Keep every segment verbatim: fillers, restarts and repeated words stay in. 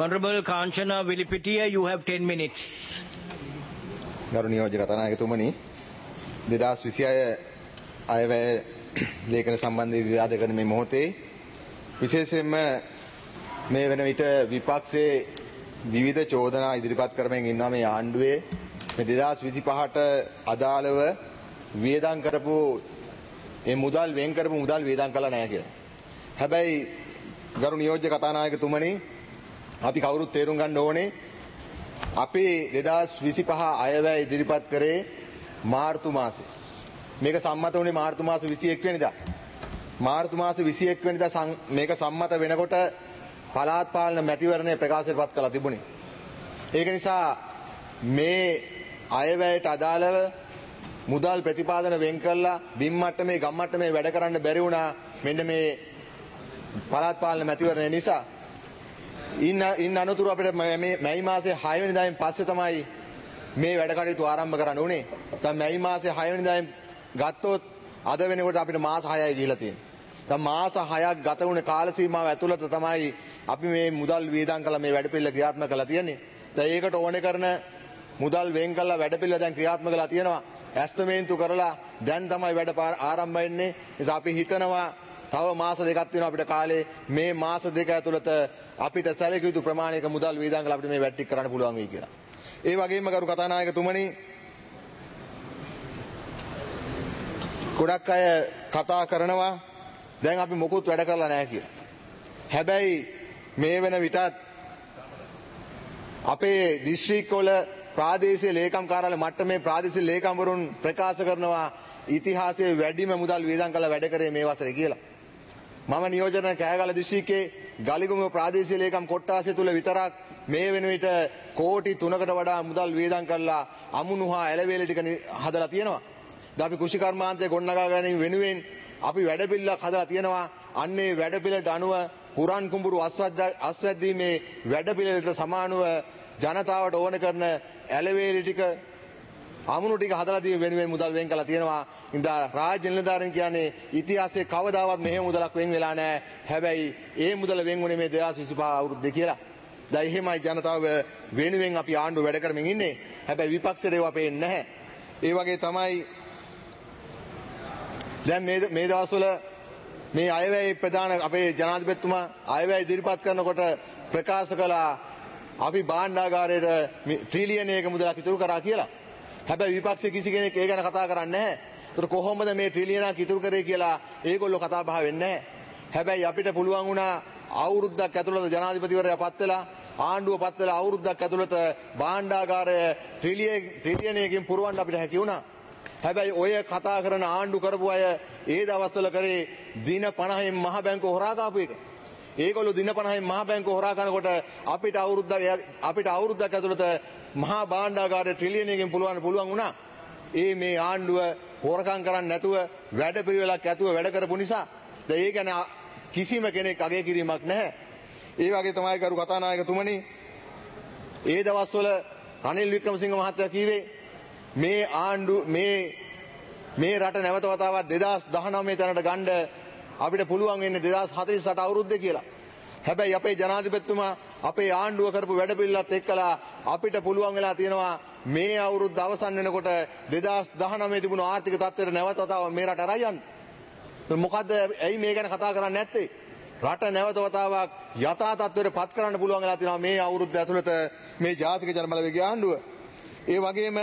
Honorable Kanchana Vilipitiya, you have ten minutes. ගරු නියෝජ්‍ය කතානායකතුමනි, දෙදාස් විසිහය අයවැය ලේඛන සම්බන්ධ විවාද කරන මේ මොහොතේ විශේෂයෙන්ම මේ වෙන විට විපක්ෂයේ විවිධ චෝදනා ඉදිරිපත් කරමින් ඉන්නවා මේ ආණ්ඩුවේ මේ දෙදාස් විසිපහට අදාළව වියදම් කරපු ඒ මුදල් වෙන් කරපු මුදල් වියදම් කළා නැහැ කියලා. හැබැයි ගරු නියෝජ්‍ය කතානායකතුමනි, අපි කවුරුත් තේරුම් ගන්න ඕනේ අපි දෙදාස් විසිපහ අයවැය ඉදිරිපත් කරේ මාර්තු මාසේ. මේක සම්මත වුණේ මාර්තු මාසේ විසිඑක වෙනිදා. මාර්තු මාසේ විසිඑක වෙනිදා මේක සම්මත වෙනකොට පළාත් පාලන මැතිවරණය ප්‍රකාශයට පත් කළා තිබුණේ. ඒක නිසා මේ අයවැයට අදාළව මුදල් ප්‍රතිපාදන වෙන් කළා බිම් මට්ටමේ ගම් මට්ටමේ වැඩ කරන්න බැරි වුණා මෙන්න මේ පළාත් පාලන මැතිවරණය නිසා. ඉන්න ඉන්න අනතුරු අපිට මේ මැයි මාසේ හය වෙනිදායින් පස්සේ තමයි මේ වැඩ කටයුතු ආරම්භ කරන්න උනේ. දැන් මැයි මාසේ හය වෙනිදායින් ගත්තොත් අද වෙනකොට අපිට මාස හයයි ගිහිලා තියෙනවා. දැන් මාස හයක් ගත වුණ කාල සීමාව ඇතුළත තමයි අපි මේ මුදල් වියදම් කළා මේ වැඩ පිළිවෙල ක්‍රියාත්මක කළා තියෙන්නේ. දැන් ඒකට ඕනේ කරන මුදල් වෙන් කළා වැඩ පිළිවෙල දැන් ක්‍රියාත්මක කළා තියෙනවා. ඇස්තමේන්තු කරලා දැන් තමයි වැඩ ආරම්භ වෙන්නේ. නිසා අපි හිතනවා තව මාස දෙකක් තියෙනවා අපිට කාලේ. මේ මාස දෙක ඇතුළත අපිට සැලකිය යුතු ප්‍රමාණයක මුදල් වියදම් කරලා අපිට මේ වැඩ ටික කරන්න පුළුවන් වෙයි කියලා. ඒ වගේම ගරු කතානායකතුමනි, ගොඩක් අය කතා කරනවා දැන් අපි මොකුත් වැඩ කරලා නැහැ කියලා. හැබැයි මේ වෙන විටත් අපේ දිස්ත්‍රික්කවල ප්‍රාදේශීය ලේකම් කාර්යාලය මට්ටමේ ප්‍රාදේශීය ලේකම්වරුන් ප්‍රකාශ කරනවා ඉතිහාසයේ වැඩිම මුදල් වියදම් කළ වැඩ කරේ මේ වසරේ කියලා. මම නියෝජන කෑගල දිස්ත්‍රික්කයේ ගලිගුම ප්‍රාදේශීය ලේකම් කොට්ටාසය තුල විතරක් මේ වෙන විට කෝටි තුනකට වඩා මුදල් වියදම් කරලා අමුණු හා ඇලවේල ටික හදලා තියෙනවා. දැන් අපි කෘෂිකර්මාන්තය ගොඩනගා ගැනීම වෙනුවෙන් අපි වැඩපිළිවෙලක් හදලා තියෙනවා. අන්නේ වැඩපිළිවෙලට අනුව පුරන් කුඹුරු අස්වැද්දීමේ වැඩපිළිවෙලට සමානව ජනතාවට ඕන කරන ඇලවේල ටික අමුණු ටික හදලා තියෙන වෙනුවෙන් මුදල් වෙන් කළා තියෙනවා. ඉඳා රාජ්‍ය නිලධාරීන් කියන්නේ ඉතිහාසයේ කවදාවත් මෙහෙම මුදලක් වෙන් වෙලා නැහැ. හැබැයි ඒ මුදල වෙන් වුණේ මේ දෙදාස් විසිපහ අවුරුද්දේ කියලා. දැන් එහෙමයි ජනතාව වෙනුවෙන් අපි ආණ්ඩුව වැඩ කරමින් ඉන්නේ. හැබැයි විපක්ෂයට ඒවා පේන්නේ නැහැ. ඒ වගේ තමයි දැන් මේ මේ දවස්වල මේ අයවැය ප්‍රධාන අපේ ජනාධිපතිතුමා අයවැය ඉදිරිපත් කරනකොට ප්‍රකාශ කළා අපි භාණ්ඩාගාරයට ට්‍රිලියනයක මුදලක් ඉතුරු කරා කියලා. හැබැයි විපක්ෂයේ කිසි කෙනෙක් ඒ ගැන කතා කරන්නේ නැහැ. ඒතර කොහොමද මේ ට්‍රිලියනක් ඉතුරු කරේ කියලා ඒගොල්ලෝ කතා බහ වෙන්නේ නැහැ. හැබැයි අපිට පුළුවන් වුණා අවුරුද්දක් ඇතුළත ජනාධිපතිවරයා පත් වෙලා ආණ්ඩුව පත් වෙලා අවුරුද්දක් ඇතුළත භාණ්ඩාගාරය ට්‍රිලියන ට්‍රිලියනයකින් පුරවන්න අපිට හැකි වුණා. හැබැයි ඔය කතා කරන ආණ්ඩු කරපු අය ඒ දවස්වල කරේ දින පනහෙන් මහ බැංකුව හොරා කාපු එක. ඒගොල්ලෝ දින පනහෙන් මහ බැංකුව හොරා කරනකොට අපිට අවුරුද්දක් අපිට අවුරුද්දක් ඇතුළත මහා භාණ්ඩාගාරය ට්‍රිලියනයකින් පුළුවන් පුළුවන් වුණා. ඒ මේ ආණ්ඩුව හොරකම් කරන්නේ නැතුව වැඩ පිළිවෙලක් ඇතුව වැඩ කරපු නිසා. දැන් ඒ ගැන කිසිම කෙනෙක් අගය කිරීමක් නැහැ. ඒ වගේ තමයි කරු කතානායකතුමනි, ඒ දවස්වල රනිල් වික්‍රමසිංහ මහත්තයා කීවේ මේ ආණ්ඩු මේ මේ රට නැවත වතාවක් දෙදාස් දහනවය තැනට ගන්න අපිට පුළුවන් වෙන්නේ දෙදාස් හතළිස් අට අවුරුද්දේ කියලා. හැබැයි අපේ ජනාධිපතිතුමා අපේ ආණ්ඩුව කරපු වැඩපිළිවෙලත් එක්කලා අපිට පුළුවන් වෙලා තියෙනවා මේ අවුරුද්ද අවසන් වෙනකොට දෙදාස් දහනවය තිබුණු ආර්ථික තත්ත්වයට නැවත වතාවක් මේ රට අරයි යන්න. මොකද්ද ඇයි මේ ගැන කතා කරන්නේ නැත්තේ? රට නැවත වතාවක් යථා තත්ත්වයට පත් කරන්න පුළුවන් වෙලා තියෙනවා මේ අවුරුද්ද ඇතුළත මේ ජාතික ජනබලවේගයේ ආණ්ඩුව. ඒ වගේම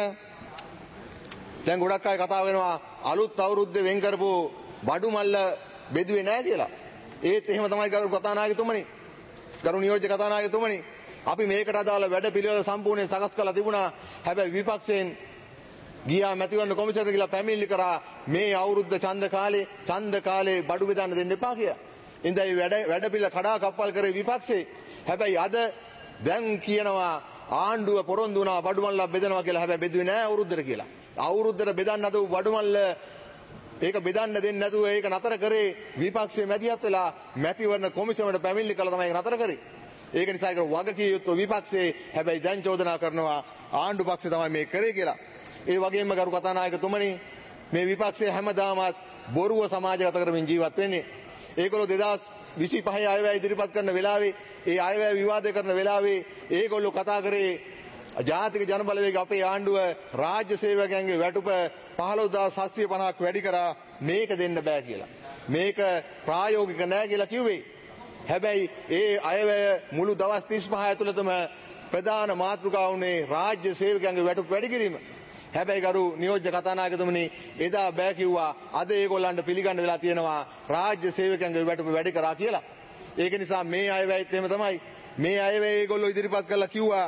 දැන් ගොඩක් අය කතා වෙනවා අලුත් අවුරුද්දේ වෙන් කරපු බඩු මල්ල බෙදුවේ නැහැ කියලා. ඒත් එහෙම තමයි ගරු කතානායකතුමනි, ගරු නියෝජ්‍ය කතානායකතුමනි, අපි මේකට අදාළ වැඩ පිළිවෙල සම්පූර්ණයෙන් සකස් කරලා තිබුණා. හැබැයි විපක්ෂයෙන් ගියා මැතිවරණ කොමිසමට ගිහලා පැමිණිලි කරා මේ අවුරුද්ද ඡන්ද කාලේ ඡන්ද කාලේ බඩු බෙදන්න දෙන්න එපා කියලා. ඉතින් ඒ වැඩ වැඩ පිළිවෙල කඩා කප්පල් කරේ විපක්ෂේ. හැබැයි අද දැන් කියනවා ආණ්ඩුව පොරොන්දු වුණා බඩු මල්ලක් බෙදනවා කියලා. හැබැයි බෙදුවේ නැහැ අවුරුද්දට කියලා. අවුරුද්දට බෙදන්න අද බඩු මල්ල ඒක බෙදන්න දෙන්නේ නැතුව ඒක නතර කරේ විපක්ෂයේ මැදිහත් වෙලා මැතිවරණ කොමිසමට පැමිණිලි කළා තමයි ඒක නතර කරේ. ඒක නිසා ඒක වගකීම් යුක්තව විපක්ෂයේ හැබැයි දැන් චෝදනා කරනවා ආණ්ඩු පක්ෂය තමයි මේක කරේ කියලා. ඒ වගේම ගරු කතානායකතුමනි, මේ විපක්ෂය හැමදාමත් බොරුව සමාජගත කරමින් ජීවත් වෙන්නේ. ඒගොල්ලෝ දෙදාස් විසිපහේ අයවැය ඉදිරිපත් කරන වෙලාවේ ඒ අයවැය විවාද කරන වෙලාවේ ඒගොල්ලෝ කතා කරේ ජාතික ජනබලවේග අපේ ආණ්ඩුව රාජ්‍ය සේවකයන්ගේ වැටුප පහළොස්දාස් හත්සිය පනහක් වැඩි කරා මේක දෙන්න බෑ කියලා. මේක ප්‍රායෝගික නෑ කියලා කිව්වේ. හැබැයි ඒ අයවැය මුළු දවස් තිස්පහ ඇතුළතම ප්‍රධාන මාතෘකාව වුණේ රාජ්‍ය සේවකයන්ගේ වැටුප වැඩි කිරීම. හැබැයි ගරු නියෝජ්‍ය කතානායකතුමනි එදා බෑ කිව්වා. අද ඒගොල්ලන්ට පිළිගන්න වෙලා තියෙනවා රාජ්‍ය සේවකයන්ගේ වැටුප වැඩි කරා කියලා. ඒක නිසා මේ අයවැයත් එහෙම තමයි. මේ අයවැය ඒගොල්ලෝ ඉදිරිපත් කළා කිව්වා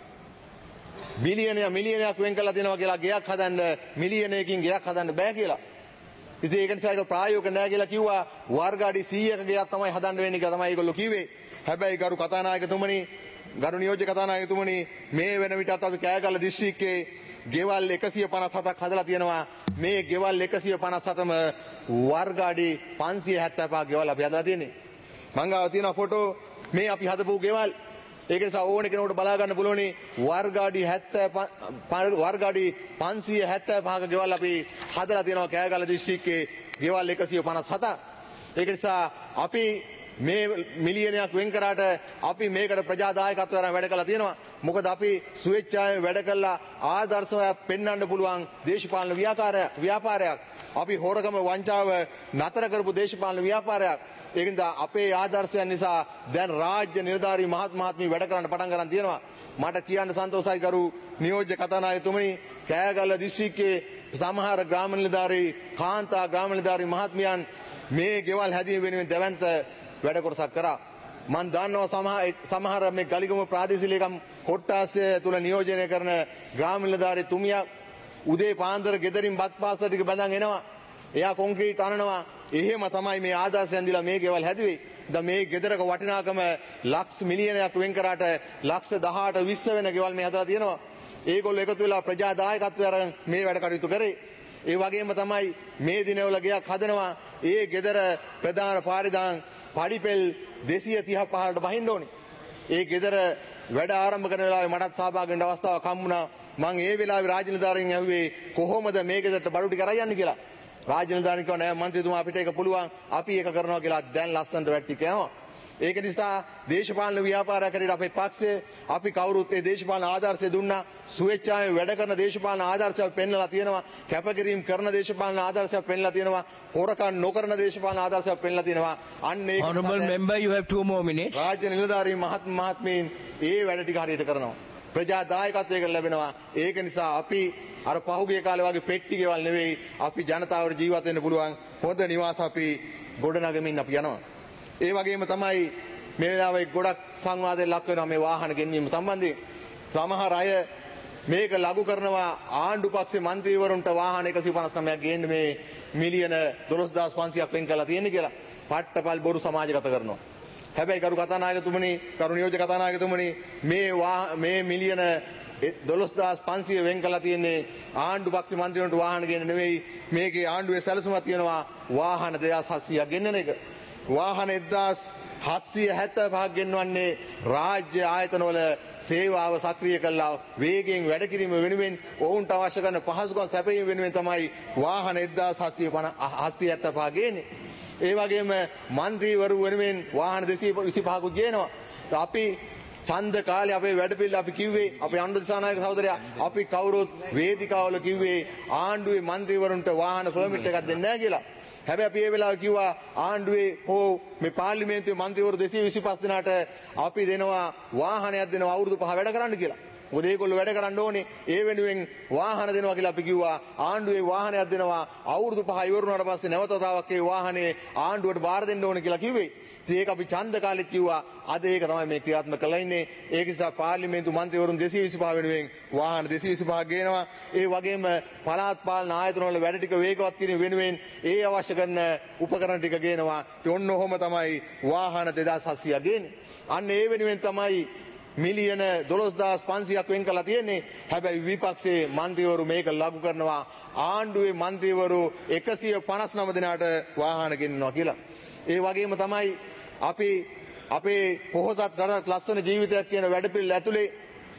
මිලියනයක් මිලියනයක් වෙන් කරලා දෙනවා කියලා ගයක් හදන්න මිලියනයකින් ගයක් හදන්න බෑ කියලා. ඉතින් ඒක නිසා ඒක ප්‍රායෝගික නෑ කියලා කිව්වා. වර්ග අඩි සීයක ගයක් තමයි හදන්න වෙන්නේ කියලා තමයි ඒගොල්ලෝ කිව්වේ. හැබැයි ගරු කතානායකතුමනි ගරු නියෝජ්‍ය කතානායකතුමනි මේ වෙන විටත් අපි කෑගල්ල දිස්ත්‍රික්කයේ ගෙවල් එකසිය පනස් හතක් හදලා තියෙනවා. මේ ගෙවල් එකසිය පනස් හතම වර්ග අඩි පන්සිය හැත්තෑ පහක් ගෙවල් අපි හදලා තියෙන්නේ. මං ගාව තියෙන ෆොටෝ මේ අපි හදපු ගෙවල්. ඒක නිසා ඕන කෙනෙකුට බලා ගන්න පුළුවනි වර්ග අඩි හැත්තෑ වර්ග අඩි පන්සිය හැත්තෑ පහක ගෙවල් අපි හදලා තියෙනවා කෑගල්ල දිස්ත්‍රික්කයේ ගෙවල් එකසිය පනස් හතක්. ඒක නිසා අපි මේ මිලියනයක් වෙන් කරාට අපි මේකට ප්‍රජාදායකත්වයෙන් වැඩ කළා තියෙනවා. මොකද අපි ස්වේච්ඡාවෙන් වැඩ කළා ආදර්ශයක් පෙන්වන්න පුළුවන් දේශපාලන ව්‍යාපාරයක් ව්‍යාපාරයක්. අපි හොරකම වංචාව නතර කරපු දේශපාලන ව්‍යාපාරයක්. ඒකින්ද අපේ ආදර්ශයන් නිසා දැන් රාජ්‍ය නිලධාරී මහත් මහත්මී වැඩ කරන්න පටන් ගන්න තියෙනවා. මට කියන්න සන්තෝෂයි ගරු නියෝජ්‍ය කතානායකතුමනි කෑගල්ල දිස්ත්‍රික්කයේ සමහර ග්‍රාම නිලධාරී කාන්තා ග්‍රාම නිලධාරී මහත්මියන් මේ ගෙවල් හැදීම වෙනුවෙන් දැවැන්ත වැඩ කොටසක් කරා. මන් දන්නවා සමහර සමහර මේ ගලිගම ප්‍රාදේශීය ලේකම් කොට්ටාසය තුල නියෝජනය කරන ග්‍රාම නිලධාරී තුමියක් උදේ පාන්දර ගෙදරින් බත් පාසල ටික බඳන් එනවා. එයා කොන්ක්‍රීට් අනනවා. එහෙම තමයි මේ ආදර්ශයන් දීලා මේ ගෙවල් හැදුවේ. දැන් මේ ගෙදරක වටිනාකම ලක්ෂ මිලියනයක් වෙන් කරාට ලක්ෂ දහඅට විස්ස වෙන ගෙවල් මේ හදලා තියෙනවා. ඒගොල්ලෝ එකතු වෙලා ප්‍රජා දායකත්වය අරන් මේ වැඩ කටයුතු කරේ. ඒ වගේම තමයි මේ දිනවල ගයක් හදනවා. ඒ ගෙදර ප්‍රධාන පාරිදාන් පඩිපෙල් දෙසිය තිහ පහකට බහින්න ඕනේ. ඒ ගෙදර වැඩ ආරම්භ කරන වෙලාවේ මටත් සහභාගී වෙන්න අවස්ථාවක් හම්බුණා. මම ඒ වෙලාවේ රාජ්‍ය නිලධාරීන් ඇහුවේ කොහොමද මේ ගෙදරට බඩු ටික අරන් යන්නේ කියලා. රාජ්‍ය නිලධාරීන් කිව්වා නෑ මන්ත්‍රීතුමා අපිට ඒක පුළුවන්. අපි ඒක කරනවා කියලා දැන් ලස්සනට වැට්ටි කියනවා. ඒක නිසා දේශපාලන ව්‍යාපාරය කරේට අපේ පක්ෂය අපි කවුරුත් ඒ දේශපාලන ආදර්ශය දුන්නා. ස්වේච්ඡාවෙන් වැඩ කරන දේශපාලන ආදර්ශයක් පෙන්වලා තියෙනවා. කැපකිරීම කරන දේශපාලන ආදර්ශයක් පෙන්වලා තියෙනවා. හොරකම් නොකරන දේශපාලන ආදර්ශයක් පෙන්වලා තියෙනවා. අන්න ඒක Honorable member, you have two more minutes. රාජ්‍ය නිලධාරීන් මහත් මහත්මීන් ඒ වැඩ ටික හරියට කරනවා. ප්‍රජා දායකත්වයක ලැබෙනවා. ඒක නිසා අපි අර පහුගිය කාලේ වගේ පෙට්ටි ගෙවල් නෙවෙයි අපි ජනතාවට ජීවත් වෙන්න පුළුවන් හොඳ නිවාස අපි ගොඩනගමින් අපි යනවා. ඒ වගේම තමයි මේ වෙලාවේ ගොඩක් සංවාදයෙන් ලක් වෙනවා මේ වාහන ගෙන්වීම සම්බන්ධයෙන්. සමහර අය මේක ලඝු කරනවා ආණ්ඩු පක්ෂේ മന്ത്രിවරුන්ට වාහන එකසිය පනස් නවයක් ගේන්න මේ මිලියන දොළොස්දාස් පන්සියයක් වෙන් කරලා තියෙන්නේ කියලා. පට්ටපල් බොරු සමාජගත කරනවා. හැබැයි කරු කතානායකතුමනි කරු නියෝජ්‍ය කතානායකතුමනි මේ මේ මිලියන දොළොස්දාස් පන්සිය වෙන් කරලා තියෙන්නේ ආණ්ඩු පක්ෂේ മന്ത്രിවරුන්ට වාහන ගේන්න නෙවෙයි. මේකේ ආණ්ඩුවේ සැලසුමක් තියෙනවා වාහන දෙදාස් හත්සියයක් ගෙන්නන එක. වාහන එක්දාස් හත්සිය හැත්තෑ පහක් ගෙන්වන්නේ රාජ්‍ය ආයතනවල සේවාව සක්‍රිය කළා වේගයෙන් වැඩ කිරීම වෙනුවෙන් ඔවුන්ට අවශ්‍ය කරන පහසුකම් සැපයීම වෙනුවෙන් තමයි වාහන එක්දාස් හත්සිය හැත්තෑ පහ ගේන්නේ. ඒ වගේම മന്ത്രിවරු වෙනුවෙන් වාහන දෙසිය විසිපහක් ගේනවා. අපි ඡන්ද කාලේ අපේ වැඩපිළිවෙල අපි කිව්වේ අපේ අනුර දිසානායක සහෝදරයා අපි කවුරුත් වේදිකාවල කිව්වේ ආණ්ඩුවේ മന്ത്രിවරුන්ට වාහන පර්මිට් එකක් දෙන්නේ නැහැ කියලා. හැබැයි අපි ඒ වෙලාවේ කිව්වා ආණ්ඩුවේ හෝ මේ පාර්ලිමේන්තුවේ മന്ത്രിවරු දෙසිය විසිපහ දෙනාට අපි දෙනවා වාහනයක් දෙනවා අවුරුදු පහ වැඩ කරන්න කියලා. මොකද ඒගොල්ලෝ වැඩ කරන්න ඕනේ. ඒ වෙනුවෙන් වාහන දෙනවා කියලා අපි කිව්වා. ආණ්ඩුවේ වාහනයක් දෙනවා අවුරුදු පහ ඉවර වුණාට පස්සේ නැවත වතාවක් ඒ වාහනේ ආණ්ඩුවට බාර දෙන්න ඕනේ කියලා කිව්වේ. ඒක අපි ඡන්ද කාලෙත් කිව්වා. අද ඒක තමයි මේ ක්‍රියාත්මක කරලා ඉන්නේ. ඒක නිසා පාර්ලිමේන්තු මන්ත්‍රීවරුන් දෙසිය විසිපහ වෙනුවෙන් වාහන දෙසිය විසිපහ ගේනවා. ඒ වගේම පළාත් පාලන ආයතන වල වැඩ ටික වේගවත් කිරීම වෙනුවෙන් ඒ අවශ්‍ය කරන උපකරණ ටික ගේනවා. ඔන්න ඔහොම තමයි වාහන දෙදාස් හත්සියයක් ගේන්නේ. අන්න ඒ වෙනුවෙන් තමයි මිලියන දොළොස්දාස් පන්සියයක් වෙන් කරලා තියෙන්නේ. හැබැයි විපක්ෂයේ മന്ത്രിවරු මේක ලඝු කරනවා. ආණ්ඩුවේ മന്ത്രിවරු එකසිය පනස් නව දෙනාට වාහන ගෙන්නනවා කියලා. ඒ වගේම තමයි අපි අපේ පොහොසත් රටක් ලස්සන ජීවිතයක් කියන වැඩපිළිවෙල ඇතුලේ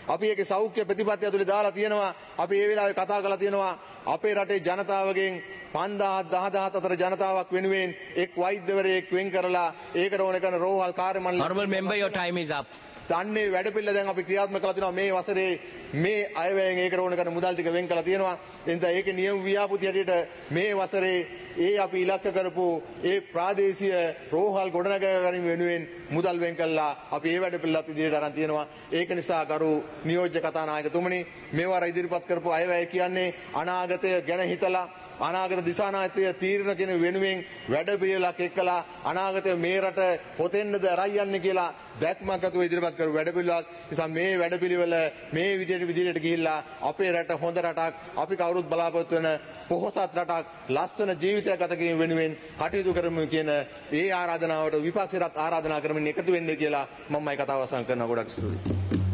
අපි ඒකේ සෞඛ්‍ය ප්‍රතිපත්තිය ඇතුලේ දාලා තියෙනවා. අපි ඒ වෙලාවේ කතා කරලා තියෙනවා අපේ රටේ ජනතාවගෙන් පන්දාහක් දහදාහක් අතර ජනතාවක් වෙනුවෙන් එක් වෛද්‍යවරයෙක් වෙන් කරලා ඒකට ඕන කරන රෝහල් කාර්ය මණ්ඩල. Honorable member, your time is up. සන්නේ වැඩ පිළිල දැන් අපි ක්‍රියාත්මක කරලා තියෙනවා මේ වසරේ මේ අයවැයෙන් ඒකට ඕන කරන මුදල් ටික වෙන් කරලා තියෙනවා. එතන ඒකේ නියම ව්‍යාපෘති හැටියට මේ වසරේ ඒ අපි ඉලක්ක කරපු ඒ ප්‍රාදේශීය රෝහල් ගොඩනගා ගැනීම වෙනුවෙන් මුදල් වෙන් කළා. අපි ඒ වැඩ පිළිලත් ඉදිරියට අරන් තියෙනවා. ඒක නිසා ගරු නියෝජ්‍ය කතානායකතුමනි මේවර ඉදිරිපත් කරපු අයවැය කියන්නේ අනාගතය ගැන හිතලා අනාගත දිසානායකත්වය තීරණ කියන වෙනුවෙන් වැඩ පිළිවෙලක් එක්කලා අනාගතය මේ රට පොතෙන්ද රයි යන්නේ කියලා දැක්මක් අතුව ඉදිරිපත් කරපු වැඩ පිළිවෙලක්. නිසා මේ වැඩ පිළිවෙල මේ විදිහට විදිහට ගිහිල්ලා අපේ රට හොඳ රටක් අපි කවුරුත් බලාපොරොත්තු වෙන පොහොසත් රටක් ලස්සන ජීවිතයක් ගත කිරීම වෙනුවෙන් කටයුතු කරමු කියන ඒ ආරාධනාවට විපක්ෂයට ආරාධනා කරමින් එකතු වෙන්න කියලා මම මේ කතාව අවසන් කරනවා. ගොඩක් ස්තුතියි.